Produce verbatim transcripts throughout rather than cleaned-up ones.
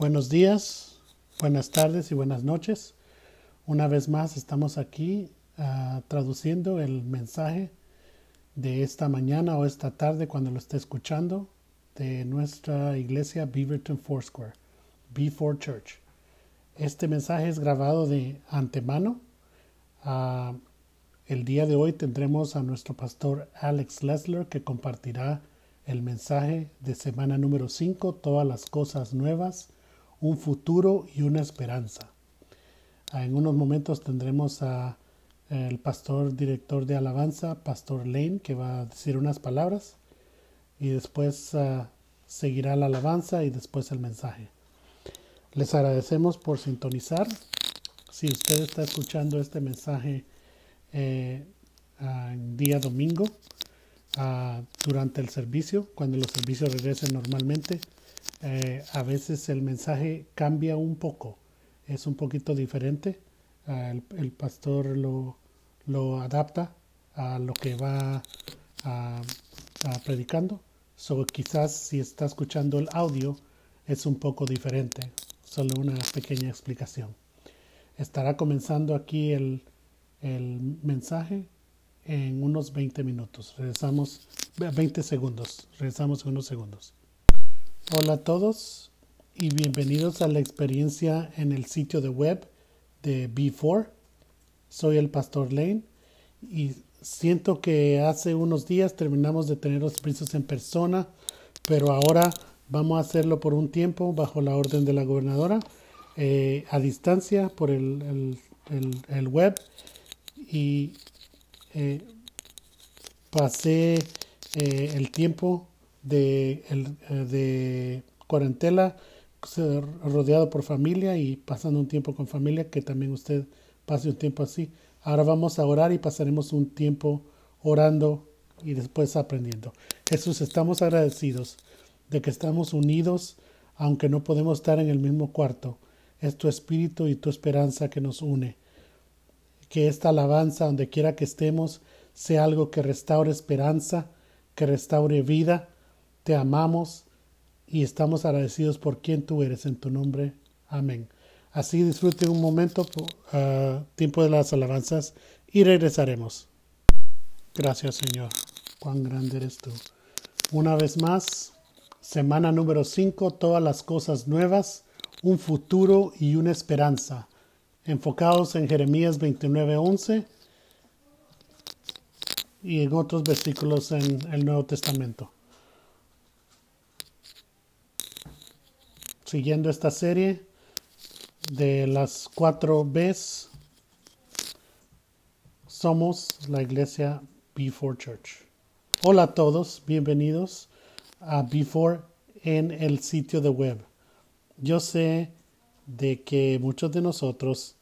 Buenos días, buenas tardes y buenas noches. Una vez más estamos aquí uh, traduciendo el mensaje de esta mañana o esta tarde cuando lo esté escuchando de nuestra iglesia Beaverton Foursquare, B cuatro Church. Este mensaje es grabado de antemano. Uh, el día de hoy tendremos a nuestro pastor Alex Lessler que compartirá el mensaje de semana número cinco, todas las cosas nuevas, un futuro y una esperanza. En unos momentos tendremos a el pastor director de alabanza, Pastor Lane, que va a decir unas palabras y después uh, seguirá la alabanza y después el mensaje. Les agradecemos por sintonizar. Si usted está escuchando este mensaje eh, uh, día domingo, uh, durante el servicio, cuando los servicios regresen normalmente, Eh, a veces el mensaje cambia un poco, es un poquito diferente. Uh, el, el pastor lo, lo adapta a lo que va a, a predicando. So, quizás si está escuchando el audio es un poco diferente. Solo una pequeña explicación. Estará comenzando aquí el, el mensaje en unos veinte minutos. Regresamos, veinte segundos. Regresamos en unos segundos. Hola a todos y bienvenidos a la experiencia en el sitio de web de B cuatro. Soy el pastor Lane y siento que hace unos días terminamos de tener los servicios en persona, pero ahora vamos a hacerlo por un tiempo bajo la orden de la gobernadora, eh, a distancia por el, el, el, el web, y eh, pasé eh, el tiempo de, el, de cuarentena rodeado por familia y pasando un tiempo con familia, que también usted pase un tiempo así. Ahora vamos a orar y pasaremos un tiempo orando y después aprendiendo. Jesús, estamos agradecidos de que estamos unidos, aunque no podemos estar en el mismo cuarto. Es tu espíritu y tu esperanza que nos une. Que esta alabanza, donde quiera que estemos, sea algo que restaure esperanza, que restaure vida. Te amamos y estamos agradecidos por quien tú eres, en tu nombre. Amén. Así disfruten un momento, uh, tiempo de las alabanzas, y regresaremos. Gracias, Señor. Cuán grande eres tú. Una vez más, semana número cinco, todas las cosas nuevas, un futuro y una esperanza. Enfocados en Jeremías veintinueve once y en otros versículos en el Nuevo Testamento. Siguiendo esta serie de las cuatro B's, somos la iglesia B cuatro Church. Hola a todos, bienvenidos a B cuatro en el sitio de web. Yo sé de que muchos de nosotros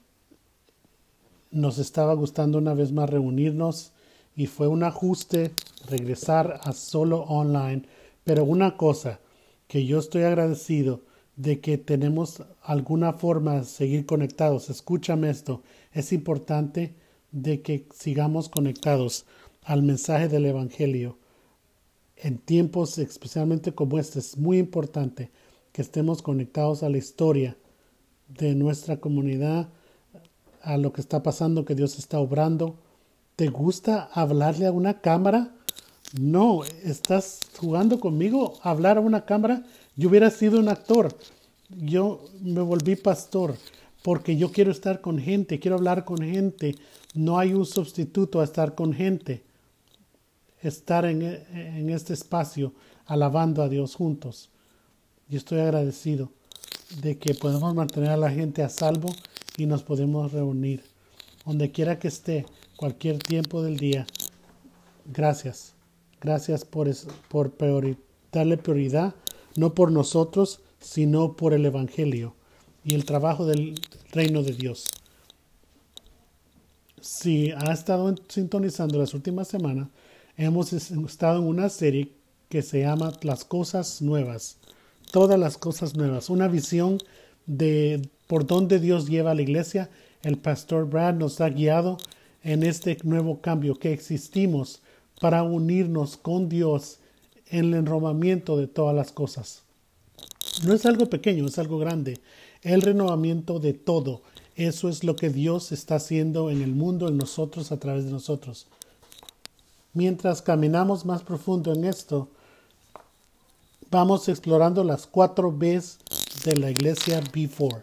nos estaba gustando una vez más reunirnos y fue un ajuste regresar a solo online, pero una cosa que yo estoy agradecido de que tenemos alguna forma de seguir conectados. Escúchame esto, es importante de que sigamos conectados al mensaje del Evangelio. En tiempos especialmente como este, es muy importante que estemos conectados a la historia de nuestra comunidad, a lo que está pasando, que Dios está obrando. ¿Te gusta hablarle a una cámara? No, ¿estás jugando conmigo? ¿Hablar a una cámara? Yo hubiera sido un actor. Yo me volví pastor porque yo quiero estar con gente, quiero hablar con gente. No hay un sustituto a estar con gente. Estar en, en este espacio alabando a Dios juntos. Y estoy agradecido de que podemos mantener a la gente a salvo y nos podemos reunir. Donde quiera que esté, cualquier tiempo del día. Gracias. Gracias por, por priori, darle prioridad, no por nosotros, sino por el Evangelio y el trabajo del reino de Dios. Si ha estado sintonizando las últimas semanas, hemos estado en una serie que se llama Las Cosas Nuevas. Todas las cosas nuevas. Una visión de por dónde Dios lleva a la iglesia. El pastor Brad nos ha guiado en este nuevo cambio que existimos para unirnos con Dios en el enromamiento de todas las cosas. No es algo pequeño, es algo grande. El renovamiento de todo. Eso es lo que Dios está haciendo en el mundo, en nosotros, a través de nosotros. Mientras caminamos más profundo en esto, vamos explorando las cuatro B's de la iglesia Before.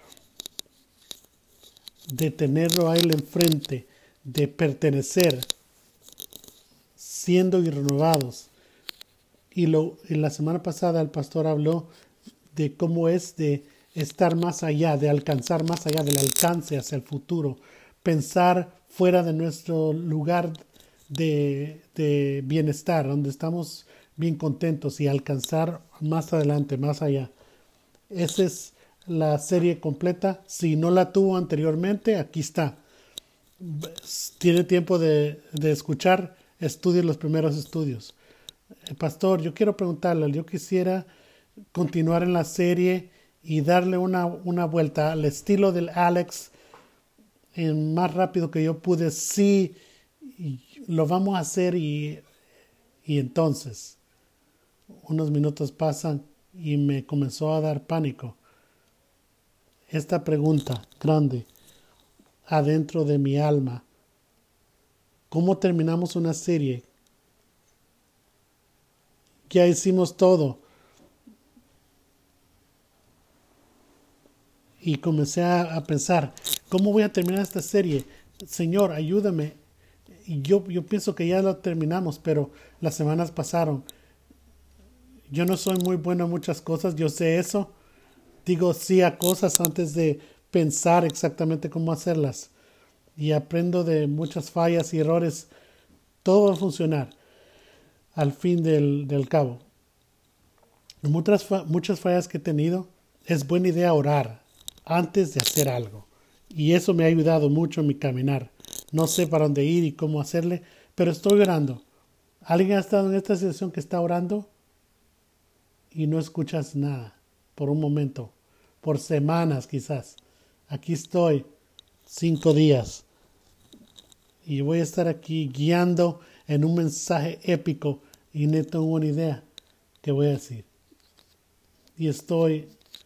De tenerlo a Él enfrente, de pertenecer, siendo y renovados. Y, lo, y la semana pasada el pastor habló de cómo es de estar más allá, de alcanzar más allá, del alcance hacia el futuro, pensar fuera de nuestro lugar de, de bienestar, donde estamos bien contentos y alcanzar más adelante, más allá. Esa es la serie completa. Si no la tuvo anteriormente, aquí está. Tiene tiempo de, de escuchar, estudie los primeros estudios. Eh, Pastor, yo quiero preguntarle, yo quisiera continuar en la serie y darle una, una vuelta al estilo del Alex en más rápido que yo pude. Sí, lo vamos a hacer y, y entonces unos minutos pasan y me comenzó a dar pánico. Esta pregunta grande adentro de mi alma. ¿Cómo terminamos una serie? Ya hicimos todo. Y comencé a, a pensar, ¿cómo voy a terminar esta serie? Señor, ayúdame. Y yo, yo pienso que ya lo terminamos, pero las semanas pasaron. Yo no soy muy bueno en muchas cosas, yo sé eso. Digo sí a cosas antes de pensar exactamente cómo hacerlas. Y aprendo de muchas fallas y errores. Todo va a funcionar al fin del, del cabo. Muchas, muchas fallas que he tenido, es buena idea orar antes de hacer algo. Y eso me ha ayudado mucho en mi caminar. No sé para dónde ir y cómo hacerle, pero estoy orando. ¿Alguien ha estado en esta situación que está orando y no escuchas nada por un momento, por semanas quizás? Aquí estoy, cinco días, y voy a estar aquí guiando en un mensaje épico y no tengo una idea qué voy a decir. Y estoy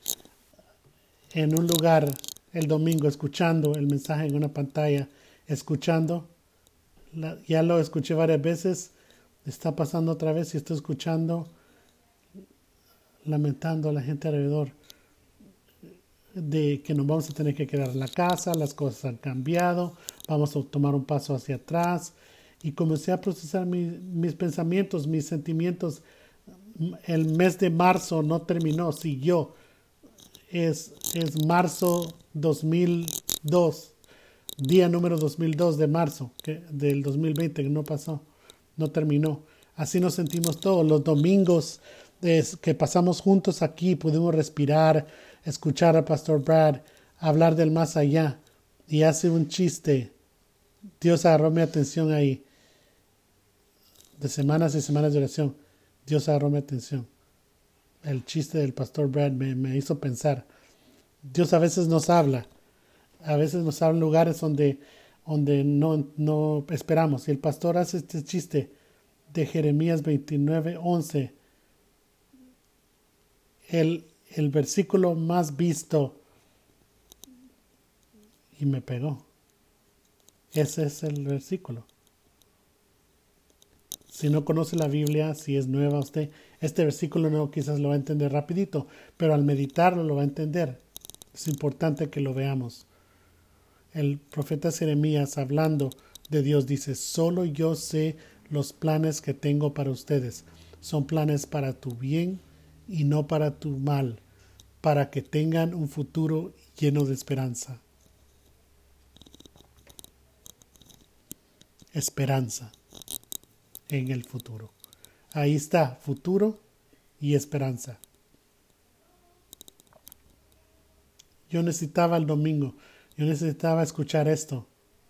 en un lugar el domingo escuchando el mensaje en una pantalla, escuchando, la, ya lo escuché varias veces, está pasando otra vez y estoy escuchando, lamentando a la gente alrededor de que nos vamos a tener que quedar en la casa, las cosas han cambiado, vamos a tomar un paso hacia atrás. Y comencé a procesar mi, mis pensamientos, mis sentimientos. El mes de marzo no terminó, siguió. Es, es marzo dos mil dos, día número dos mil dos de marzo que, del dos mil veinte, que no pasó, no terminó. Así nos sentimos todos. Los domingos es, que pasamos juntos aquí, pudimos respirar, escuchar al Pastor Brad, hablar del más allá, y hace un chiste. Dios agarró mi atención ahí. De semanas y semanas de oración, Dios agarró mi atención. El chiste del Pastor Brad me, me hizo pensar. Dios a veces nos habla. A veces nos habla en lugares donde, donde no, no esperamos. Y el pastor hace este chiste de Jeremías veintinueve once. El, el versículo más visto. Y me pegó. Ese es el versículo. Si no conoce la Biblia, si es nueva usted, este versículo no quizás lo va a entender rapidito, pero al meditarlo lo va a entender. Es importante que lo veamos. El profeta Jeremías, hablando de Dios, dice: solo yo sé los planes que tengo para ustedes. Son planes para tu bien y no para tu mal, para que tengan un futuro lleno de esperanza. Esperanza en el futuro. Ahí está, futuro y esperanza. Yo necesitaba el domingo, yo necesitaba escuchar esto.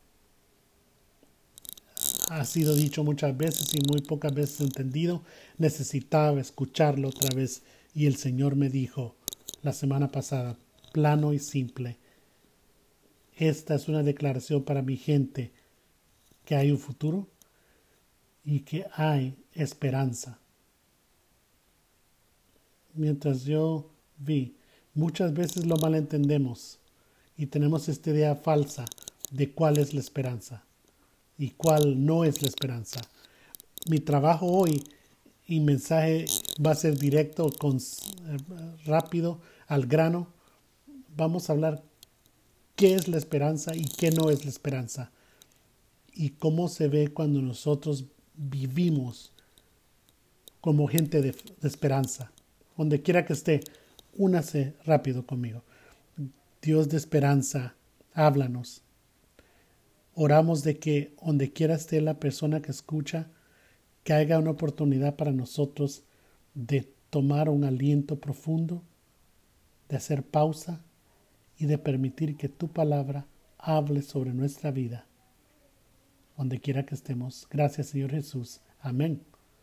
Ha sido dicho muchas veces y muy pocas veces entendido. Necesitaba escucharlo otra vez. Y el Señor me dijo la semana pasada, plano y simple: esta es una declaración para mi gente, que hay un futuro y que hay esperanza. Mientras yo vi. Muchas veces lo malentendemos y tenemos esta idea falsa de cuál es la esperanza y cuál no es la esperanza. Mi trabajo hoy y mensaje va a ser directo, con, eh, rápido, al grano. Vamos a hablar qué es la esperanza y qué no es la esperanza y cómo se ve cuando nosotros vivimos como gente de, de esperanza. Donde quiera que esté, únase rápido conmigo. Dios de esperanza, háblanos. Oramos de que donde quiera esté la persona que escucha, que haya una oportunidad para nosotros de tomar un aliento profundo, de hacer pausa y de permitir que tu palabra hable sobre nuestra vida, donde quiera que estemos. Gracias, Señor Jesús. Amén.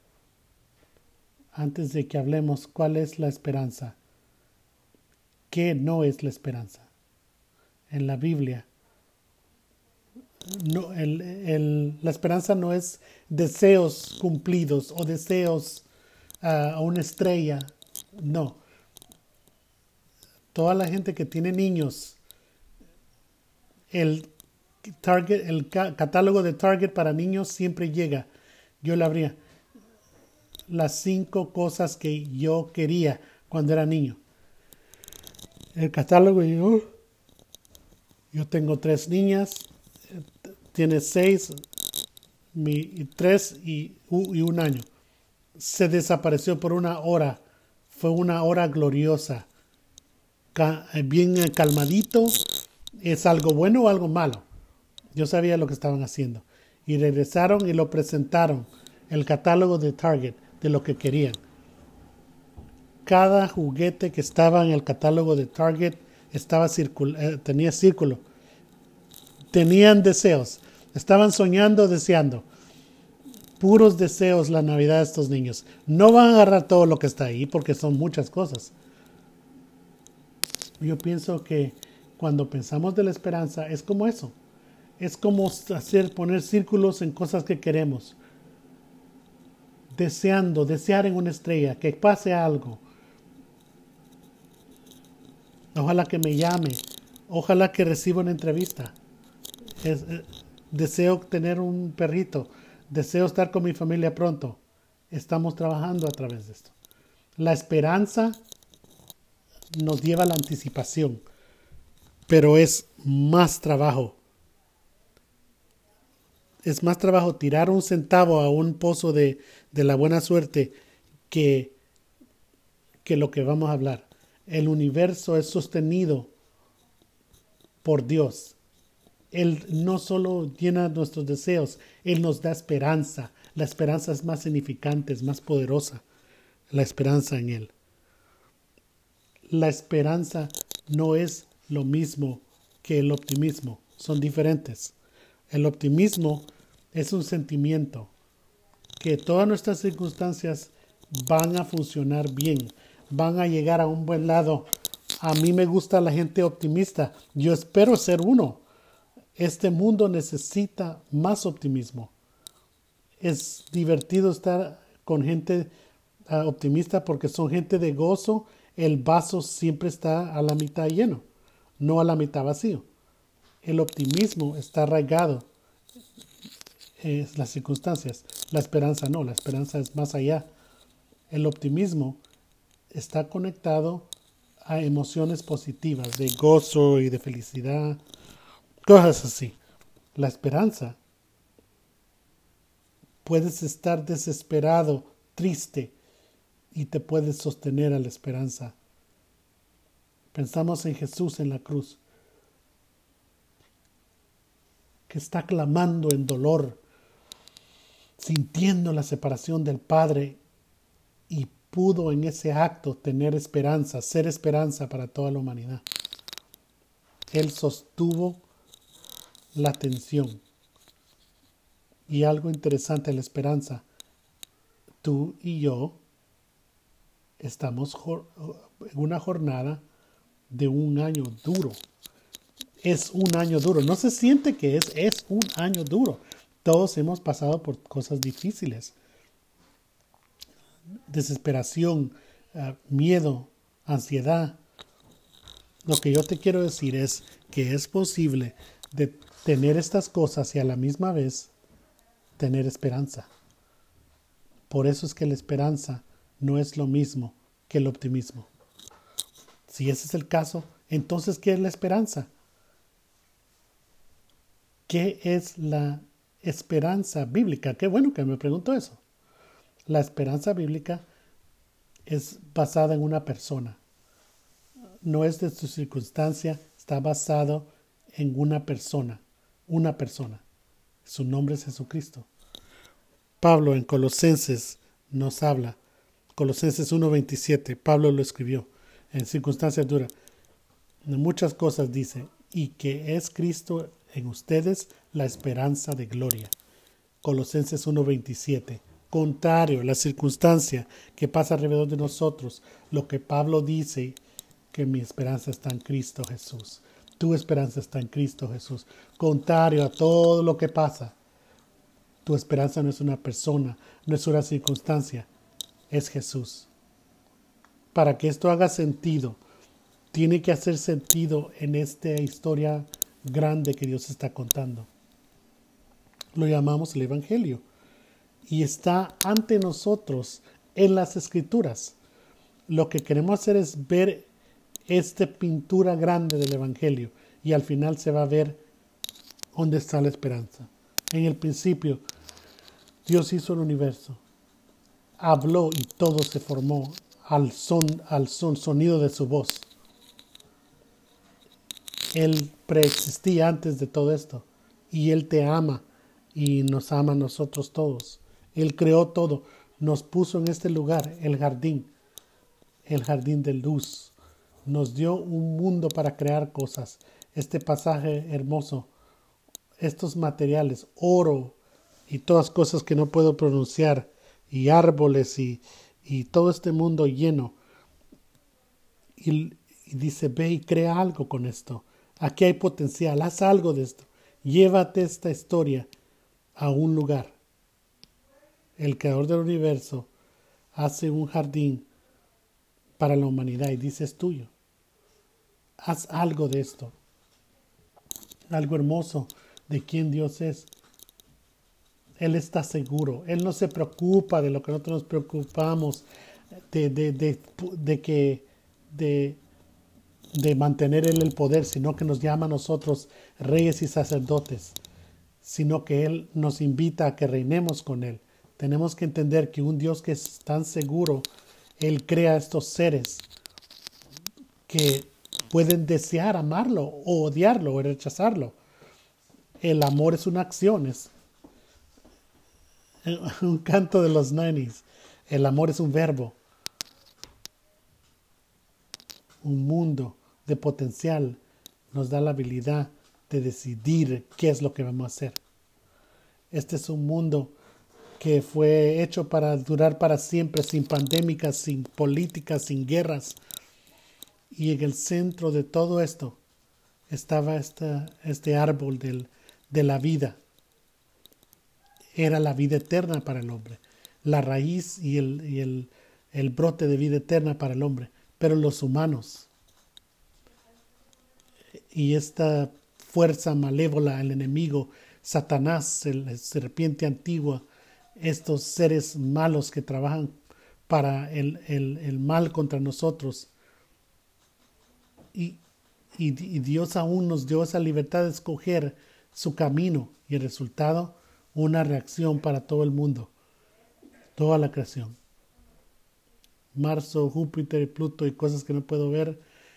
Antes de que hablemos cuál es la esperanza, qué no es la esperanza. En la Biblia, no, el, el, la esperanza no es deseos cumplidos o deseos a uh, una estrella. No. Toda la gente que tiene niños, el, target, el ca- catálogo de Target para niños siempre llega. Yo le abría las cinco cosas que yo quería cuando era niño. El catálogo, yo, yo tengo tres niñas, tiene seis, mi, tres y, y un año. Se desapareció por una hora. Fue una hora gloriosa. Ca, bien calmadito. ¿Es algo bueno o algo malo? Yo sabía lo que estaban haciendo. Y regresaron y lo presentaron. El catálogo de Target, de lo que querían. Cada juguete que estaba en el catálogo de Target estaba circul- eh, tenía círculo. Tenían deseos. Estaban soñando, deseando. Puros deseos la Navidad de estos niños. No van a agarrar todo lo que está ahí porque son muchas cosas. Yo pienso que cuando pensamos de la esperanza es como eso. Es como hacer, poner círculos en cosas que queremos. Deseando, desear en una estrella, que pase algo. Ojalá que me llame. Ojalá que reciba una entrevista. Es, eh, deseo tener un perrito. Deseo estar con mi familia pronto. Estamos trabajando a través de esto. La esperanza nos lleva a la anticipación, pero es más trabajo. Es más trabajo tirar un centavo a un pozo de, de la buena suerte que, que lo que vamos a hablar. El universo es sostenido por Dios. Él no solo llena nuestros deseos, Él nos da esperanza. La esperanza es más significante, es más poderosa. La esperanza en Él. La esperanza no es lo mismo que el optimismo. Son diferentes. El optimismo es un sentimiento que todas nuestras circunstancias van a funcionar bien, van a llegar a un buen lado. A mí me gusta la gente optimista. Yo espero ser uno. Este mundo necesita más optimismo. Es divertido estar con gente uh, optimista porque son gente de gozo. El vaso siempre está a la mitad lleno, no a la mitad vacío. El optimismo está arraigado en las circunstancias. La esperanza no, la esperanza es más allá. El optimismo está conectado a emociones positivas, de gozo y de felicidad, cosas así. La esperanza, puedes estar desesperado, triste, y te puedes sostener a la esperanza. Pensamos en Jesús en la cruz, que está clamando en dolor, sintiendo la separación del Padre, y pudo en ese acto tener esperanza, ser esperanza para toda la humanidad. Él sostuvo la tensión. Y algo interesante de la esperanza, tú y yo estamos en una jornada de un año duro. Es un año duro. No se siente que es, es un año duro. Todos hemos pasado por cosas difíciles. Desesperación, uh, miedo, ansiedad. Lo que yo te quiero decir es que es posible de tener estas cosas y a la misma vez tener esperanza. Por eso es que la esperanza no es lo mismo que el optimismo. Si ese es el caso, entonces ¿qué es la esperanza? ¿Qué es la esperanza bíblica? Qué bueno que me pregunto eso. La esperanza bíblica es basada en una persona. No es de su circunstancia, está basado en una persona. Una persona. Su nombre es Jesucristo. Pablo en Colosenses nos habla. Colosenses uno veintisiete. Pablo lo escribió en circunstancias duras. En muchas cosas dice, y que es Cristo en ustedes la esperanza de gloria. Colosenses uno veintisiete. Contrario a la circunstancia que pasa alrededor de nosotros, lo que Pablo dice, que mi esperanza está en Cristo Jesús. Tu esperanza está en Cristo Jesús. Contrario a todo lo que pasa, tu esperanza no es una persona, no es una circunstancia, es Jesús. Para que esto haga sentido, tiene que hacer sentido en esta historia grande que Dios está contando. Lo llamamos el Evangelio. Y está ante nosotros en las Escrituras. Lo que queremos hacer es ver esta pintura grande del Evangelio. Y al final se va a ver dónde está la esperanza. En el principio, Dios hizo el universo. Habló y todo se formó al son, al son, sonido de su voz. Él preexistía antes de todo esto. Y Él te ama y nos ama a nosotros todos. Él creó todo. Nos puso en este lugar, el jardín. El jardín de luz. Nos dio un mundo para crear cosas. Este pasaje hermoso. Estos materiales, oro y todas cosas que no puedo pronunciar. Y árboles y, y todo este mundo lleno. Y, y dice, ve y crea algo con esto. Aquí hay potencial. Haz algo de esto. Llévate esta historia a un lugar. El creador del universo hace un jardín para la humanidad y dice es tuyo. Haz algo de esto. Algo hermoso de quién Dios es. Él está seguro. Él no se preocupa de lo que nosotros nos preocupamos, de, de, de, de que de, de mantener Él el poder, sino que nos llama a nosotros reyes y sacerdotes, sino que Él nos invita a que reinemos con Él. Tenemos que entender que un Dios que es tan seguro, Él crea estos seres que pueden desear amarlo o odiarlo o rechazarlo. El amor es una acción, es un canto de los nineties. El amor es un verbo. Un mundo de potencial nos da la habilidad de decidir qué es lo que vamos a hacer. Este es un mundo que fue hecho para durar para siempre, sin pandémicas, sin políticas, sin guerras. Y en el centro de todo esto estaba esta, este árbol del, de la vida. Era la vida eterna para el hombre. La raíz y, el, y el, el brote de vida eterna para el hombre. Pero los humanos y esta fuerza malévola, el enemigo, Satanás, la serpiente antigua, estos seres malos que trabajan para el, el, el mal contra nosotros. Y, y, y Dios aún nos dio esa libertad de escoger su camino y el resultado, una reacción para todo el mundo, toda la creación. Marzo, Júpiter, Pluto y cosas que no puedo ver,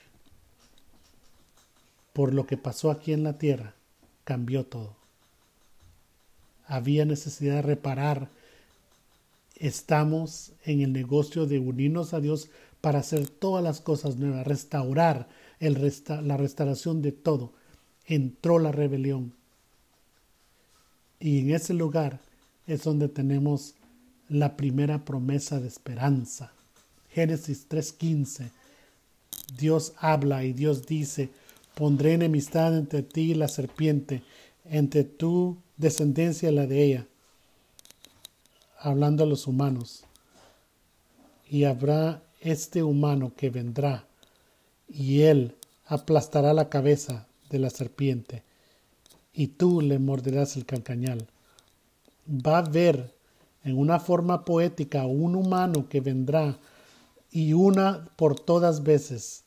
por lo que pasó aquí en la Tierra, cambió todo. Había necesidad de reparar. Estamos en el negocio de unirnos a Dios para hacer todas las cosas nuevas, restaurar el resta- la restauración de todo. Entró la rebelión. Y en ese lugar es donde tenemos la primera promesa de esperanza. Génesis tres quince. Dios habla y Dios dice, pondré enemistad entre ti y la serpiente, entre tu descendencia y la de ella, hablando a los humanos. Y habrá este humano que vendrá y él aplastará la cabeza de la serpiente y tú le morderás el cancañal. Va a ver en una forma poética un humano que vendrá y una por todas veces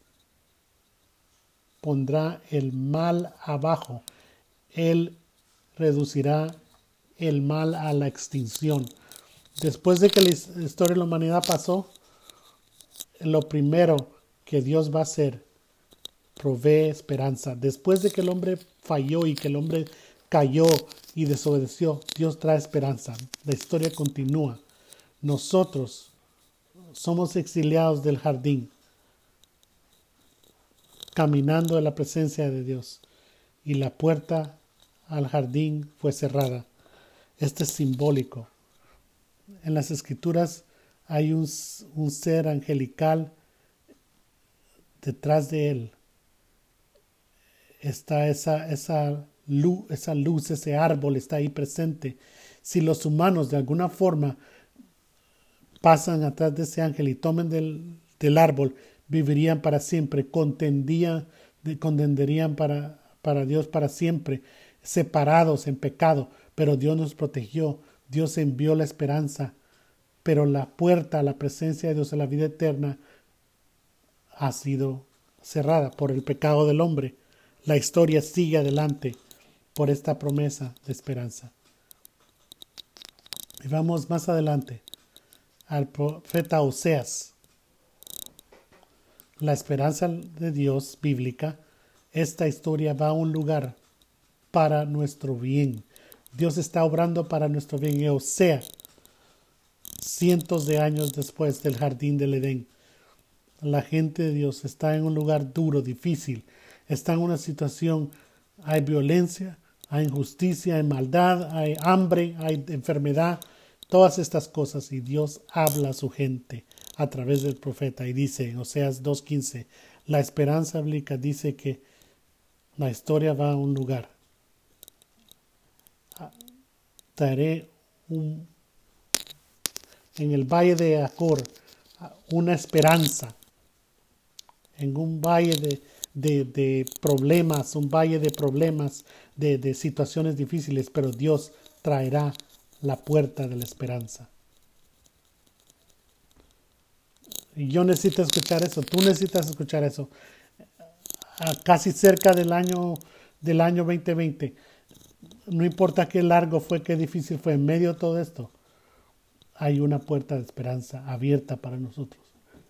pondrá el mal abajo. Él reducirá el mal a la extinción. Después de que la historia de la humanidad pasó, lo primero que Dios va a hacer, provee esperanza. Después de que el hombre falló y que el hombre cayó y desobedeció, Dios trae esperanza. La historia continúa. Nosotros somos exiliados del jardín, caminando en la presencia de Dios, y la puerta al jardín fue cerrada. Este es simbólico. En las escrituras hay un, un ser angelical detrás de él. Está esa, esa, luz, esa luz, ese árbol está ahí presente. Si los humanos de alguna forma pasan atrás de ese ángel y tomen del, del árbol, vivirían para siempre, contendían, contenderían para, para Dios para siempre, separados en pecado, pero Dios nos protegió, Dios envió la esperanza, pero la puerta a la presencia de Dios, a la vida eterna, ha sido cerrada por el pecado del hombre. La historia sigue adelante por esta promesa de esperanza. Y vamos más adelante al profeta Oseas. La esperanza de Dios bíblica, esta historia va a un lugar para nuestro bien. Dios está obrando para nuestro bien. Y Oseas, cientos de años después del jardín del Edén, la gente de Dios está en un lugar duro, difícil. Está en una situación, hay violencia, hay injusticia, hay maldad, hay hambre, hay enfermedad, todas estas cosas. Y Dios habla a su gente a través del profeta y dice en Oseas dos quince, la esperanza bíblica dice que la historia va a un lugar. Traeré un, en el valle de Acor una esperanza, en un valle de, de, de problemas, un valle de problemas, de, de situaciones difíciles, pero Dios traerá la puerta de la esperanza. Y yo necesito escuchar eso, tú necesitas escuchar eso. Casi cerca del año, del año veinte veinte, no importa qué largo fue, qué difícil fue, en medio de todo esto, hay una puerta de esperanza abierta para nosotros.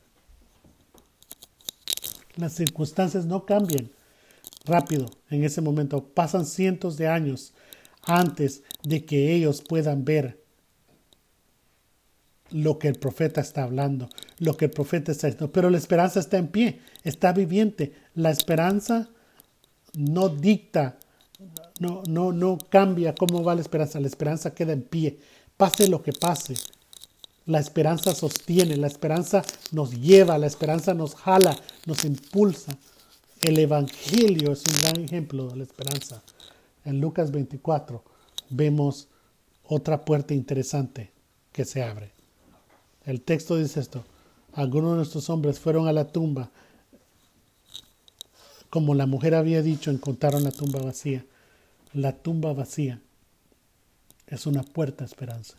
Las circunstancias no cambian rápido en ese momento. Pasan cientos de años antes de que ellos puedan ver lo que el profeta está hablando, lo que el profeta está diciendo. Pero la esperanza está en pie, está viviente. La esperanza no dicta, no, no, no cambia cómo va la esperanza. La esperanza queda en pie. Pase lo que pase. La esperanza sostiene, la esperanza nos lleva, la esperanza nos jala, nos impulsa. El Evangelio es un gran ejemplo de la esperanza. En Lucas veinticuatro vemos otra puerta interesante que se abre. El texto dice esto: algunos de nuestros hombres fueron a la tumba, como la mujer había dicho, encontraron la tumba vacía. La tumba vacía es una puerta de esperanza,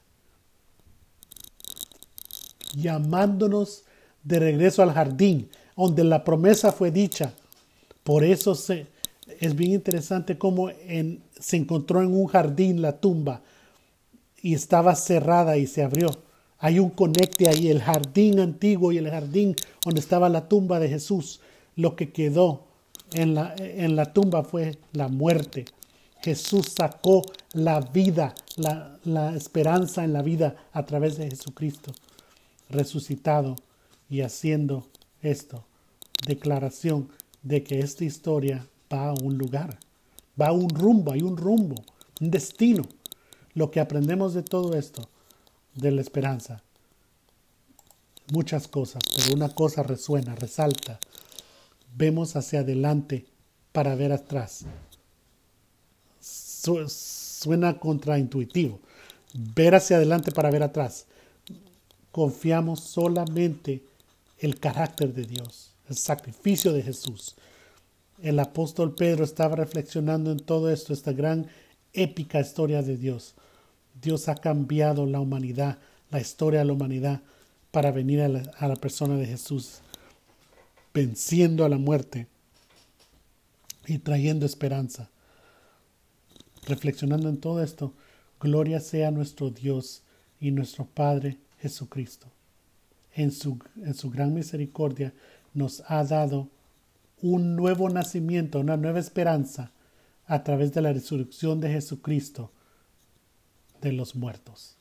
llamándonos de regreso al jardín, donde la promesa fue dicha. Por eso se, es bien interesante cómo en, se encontró en un jardín la tumba y estaba cerrada y se abrió. Hay un conecte ahí, el jardín antiguo y el jardín donde estaba la tumba de Jesús. Lo que quedó en la, en la tumba fue la muerte. Jesús sacó la vida, la, la esperanza en la vida a través de Jesucristo resucitado, y haciendo esto, declaración de que esta historia va a un lugar, va a un rumbo, hay un rumbo, un destino. Lo que aprendemos de todo esto, de la esperanza, muchas cosas, pero una cosa resuena, resalta: vemos hacia adelante para ver atrás. Su, suena contraintuitivo, ver hacia adelante para ver atrás. Confiamos solamente el carácter de Dios, el sacrificio de Jesús. El apóstol Pedro estaba reflexionando en todo esto, esta gran épica historia de Dios. Dios ha cambiado la humanidad, la historia de la humanidad, para venir a la, a la persona de Jesús, venciendo a la muerte y trayendo esperanza. Reflexionando en todo esto, gloria sea nuestro Dios y nuestro Padre Jesucristo. En su, en su gran misericordia nos ha dado un nuevo nacimiento, una nueva esperanza a través de la resurrección de Jesucristo de los muertos.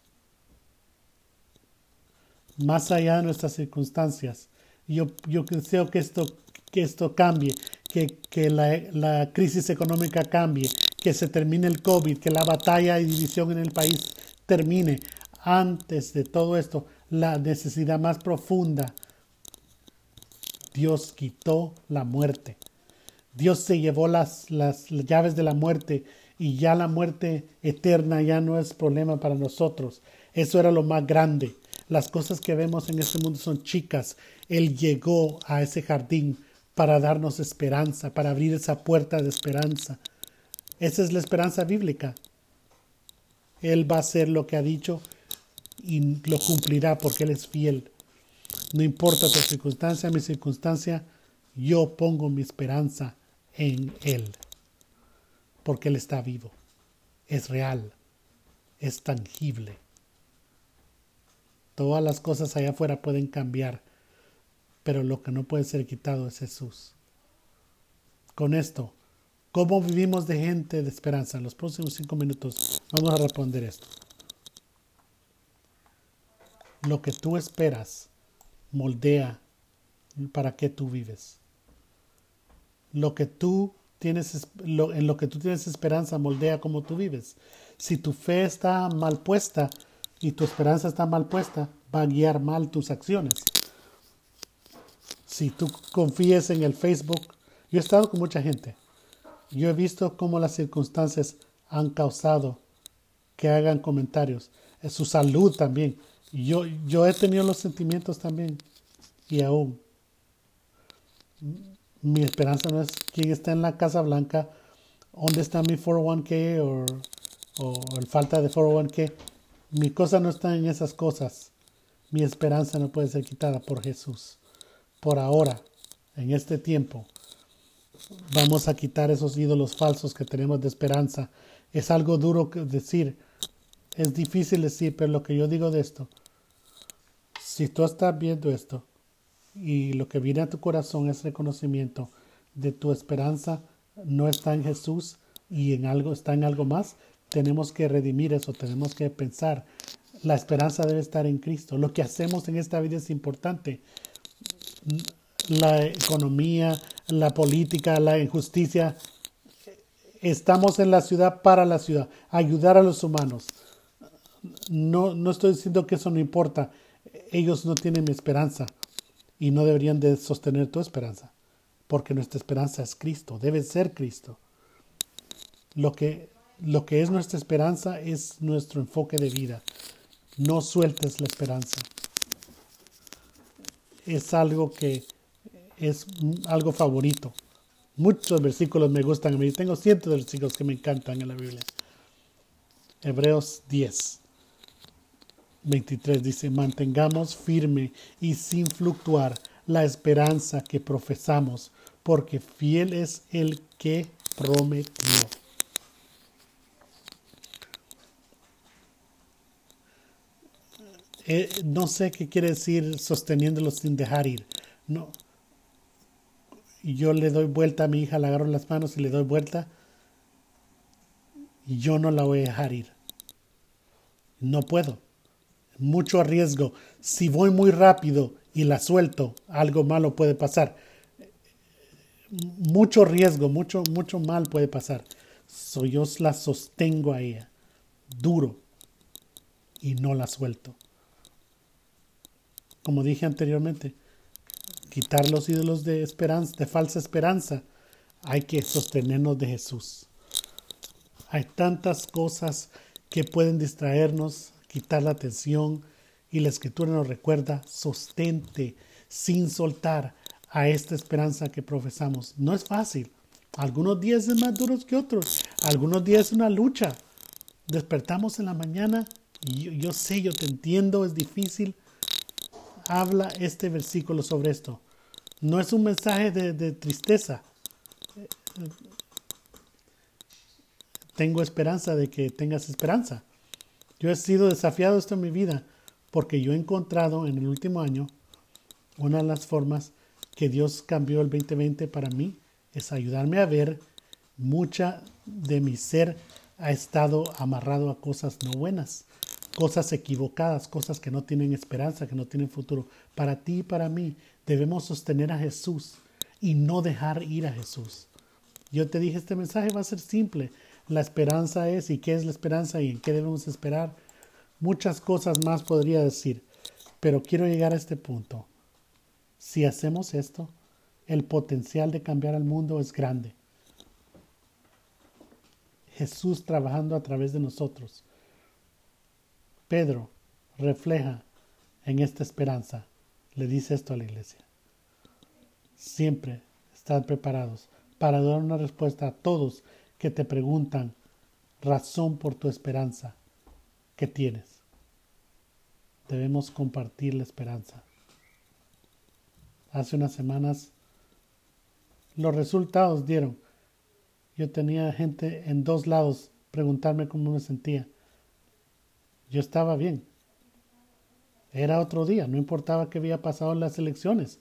Más allá de nuestras circunstancias, yo, yo deseo que esto, que esto cambie, que, que la, la crisis económica cambie, que se termine el COVID, que la batalla y división en el país termine. Antes de todo esto, la necesidad más profunda, Dios quitó la muerte. Dios se llevó las, las, las llaves de la muerte y ya la muerte eterna ya no es problema para nosotros. Eso era lo más grande. Las cosas que vemos en este mundo son chicas. Él llegó a ese jardín para darnos esperanza, para abrir esa puerta de esperanza. Esa es la esperanza bíblica. Él va a hacer lo que ha dicho y lo cumplirá porque Él es fiel. No importa tu circunstancia, mi circunstancia, yo pongo mi esperanza en Él. Porque Él está vivo, es real, es tangible. Todas las cosas allá afuera pueden cambiar, pero lo que no puede ser quitado es Jesús. Con esto, ¿cómo vivimos de gente de esperanza? En los próximos cinco minutos vamos a responder esto. Lo que tú esperas moldea para qué tú vives. Lo que tú tienes, lo, en lo que tú tienes esperanza moldea cómo tú vives. Si tu fe está mal puesta y tu esperanza está mal puesta, va a guiar mal tus acciones. Si tú confíes en el Facebook, yo he estado con mucha gente. Yo he visto cómo las circunstancias han causado que hagan comentarios. Su salud también. Yo, yo he tenido los sentimientos también. Y aún, mi esperanza no es quién está en la Casa Blanca, dónde está mi cuatro oh uno k o, o el falta de cuatro oh uno k. Mi cosa no está en esas cosas. Mi esperanza no puede ser quitada por Jesús. Por ahora, en este tiempo, vamos a quitar esos ídolos falsos que tenemos de esperanza. Es algo duro decir, es difícil decir, pero lo que yo digo de esto, si tú estás viendo esto y lo que viene a tu corazón es reconocimiento de tu esperanza no está en Jesús y en algo está en algo más, tenemos que redimir eso, tenemos que pensar. La esperanza debe estar en Cristo. Lo que hacemos en esta vida es importante. La economía, la política, la injusticia. Estamos en la ciudad para la ciudad. Ayudar a los humanos. No, no estoy diciendo que eso no importa. Ellos no tienen mi esperanza y no deberían de sostener tu esperanza. Porque nuestra esperanza es Cristo. Debe ser Cristo. Lo que, lo que es nuestra esperanza es nuestro enfoque de vida. No sueltes la esperanza. Es algo que es algo favorito. Muchos versículos me gustan a mí. Tengo cientos de versículos que me encantan en la Biblia. Hebreos diez, veintitrés dice: mantengamos firme y sin fluctuar la esperanza que profesamos, porque fiel es el que prometió. Eh, no sé qué quiere decir sosteniéndolo sin dejar ir. No. Yo le doy vuelta a mi hija, la agarro en las manos y le doy vuelta. Y yo no la voy a dejar ir. No puedo. Mucho riesgo. Si voy muy rápido y la suelto, algo malo puede pasar. Mucho riesgo, mucho, mucho mal puede pasar. So, yo la sostengo a ella. Duro. Y no la suelto. Como dije anteriormente, quitar los ídolos de esperanza, de falsa esperanza, hay que sostenernos de Jesús. Hay tantas cosas que pueden distraernos, quitar la atención, y la Escritura nos recuerda: sostente, sin soltar a esta esperanza que profesamos. No es fácil. Algunos días es más duros que otros. Algunos días es una lucha. Despertamos en la mañana y yo, yo sé, yo te entiendo, es difícil. Habla este versículo sobre esto. No es un mensaje de, de tristeza. Tengo esperanza de que tengas esperanza. Yo he sido desafiado esto en mi vida porque yo he encontrado en el último año una de las formas que Dios cambió el veinte veinte para mí es ayudarme a ver mucha de mi ser ha estado amarrado a cosas no buenas, cosas equivocadas, cosas que no tienen esperanza, que no tienen futuro. Para ti y para mí debemos sostener a Jesús y no dejar ir a Jesús. Yo te dije, este mensaje va a ser simple. La esperanza es, y qué es la esperanza y en qué debemos esperar. Muchas cosas más podría decir, pero quiero llegar a este punto. Si hacemos esto, el potencial de cambiar al mundo es grande. Jesús trabajando a través de nosotros. Pedro refleja en esta esperanza. Le dice esto a la iglesia. Siempre estad preparados para dar una respuesta a todos que te preguntan razón por tu esperanza que tienes. Debemos compartir la esperanza. Hace unas semanas los resultados dieron. Yo tenía gente en dos lados preguntarme cómo me sentía. Yo estaba bien. Era otro día, no importaba qué había pasado en las elecciones.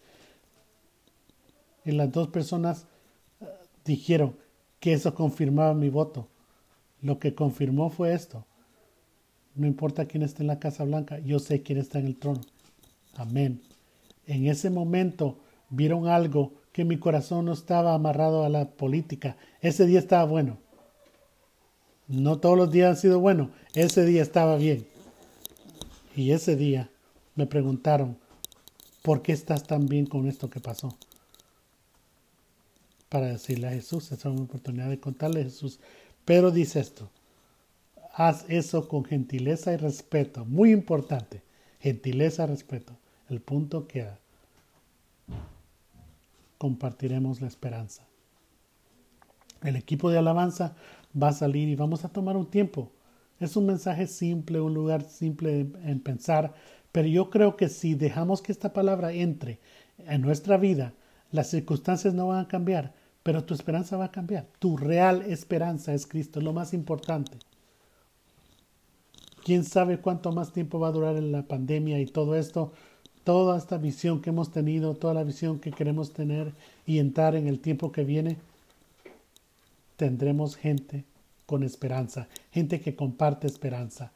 Y las dos personas uh, dijeron que eso confirmaba mi voto. Lo que confirmó fue esto. No importa quién esté en la Casa Blanca, yo sé quién está en el trono. Amén. En ese momento vieron algo que mi corazón no estaba amarrado a la política. Ese día estaba bueno. No todos los días han sido buenos. Ese día estaba bien. Y ese día me preguntaron, ¿por qué estás tan bien con esto que pasó? Para decirle a Jesús, esa es una oportunidad de contarle a Jesús. Pero dice esto, haz eso con gentileza y respeto. Muy importante, gentileza y respeto. El punto queda. Compartiremos la esperanza. El equipo de alabanza va a salir y vamos a tomar un tiempo. Es un mensaje simple, un lugar simple en pensar, pero yo creo que si dejamos que esta palabra entre en nuestra vida, las circunstancias no van a cambiar, pero tu esperanza va a cambiar. Tu real esperanza es Cristo, es lo más importante. ¿Quién sabe cuánto más tiempo va a durar la pandemia y todo esto? Toda esta visión que hemos tenido, toda la visión que queremos tener y entrar en el tiempo que viene, tendremos gente con esperanza, gente que comparte esperanza.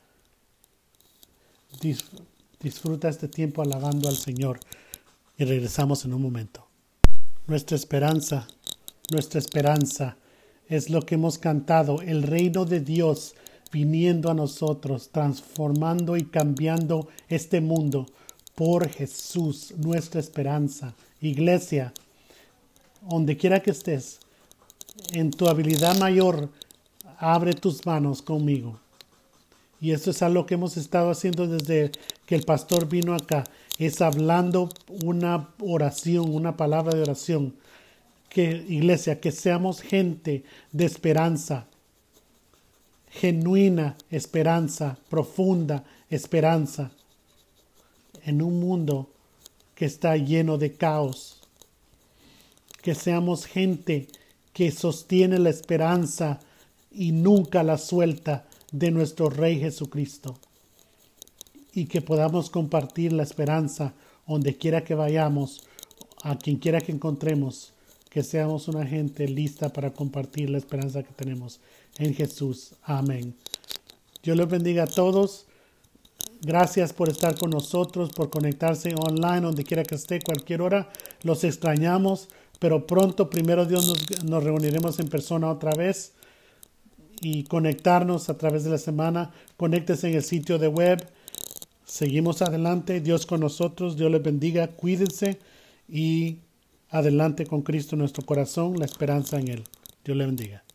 Disfruta este tiempo alabando al Señor y regresamos en un momento. Nuestra esperanza, nuestra esperanza es lo que hemos cantado, el reino de Dios viniendo a nosotros, transformando y cambiando este mundo. Por Jesús, nuestra esperanza. Iglesia, donde quiera que estés, en tu habilidad mayor, abre tus manos conmigo. Y esto es algo que hemos estado haciendo desde que el pastor vino acá. Es hablando una oración, una palabra de oración. Que, iglesia, que seamos gente de esperanza. Genuina esperanza, profunda esperanza. En un mundo que está lleno de caos. Que seamos gente que sostiene la esperanza y nunca la suelta de nuestro Rey Jesucristo. Y que podamos compartir la esperanza donde quiera que vayamos, a quien quiera que encontremos. Que seamos una gente lista para compartir la esperanza que tenemos en Jesús. Amén. Dios los bendiga a todos. Gracias por estar con nosotros, por conectarse online, donde quiera que esté, cualquier hora. Los extrañamos, pero pronto, primero Dios, nos, nos reuniremos en persona otra vez y conectarnos a través de la semana. Conéctese en el sitio de web. Seguimos adelante. Dios con nosotros. Dios les bendiga. Cuídense y adelante con Cristo en nuestro corazón, la esperanza en Él. Dios les bendiga.